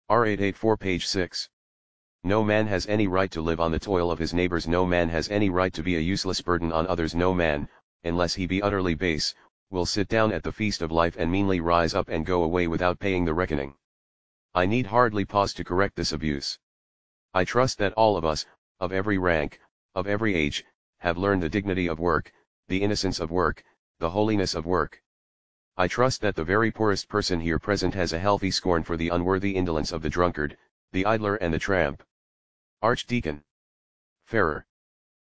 R884 page 6. No man has any right to live on the toil of his neighbors. No man has any right to be a useless burden on others. No man, unless he be utterly base, will sit down at the feast of life and meanly rise up and go away without paying the reckoning. I need hardly pause to correct this abuse. I trust that all of us, of every rank, of every age, have learned the dignity of work, the innocence of work, the holiness of work. I trust that the very poorest person here present has a healthy scorn for the unworthy indolence of the drunkard, the idler and the tramp. Archdeacon Ferrer.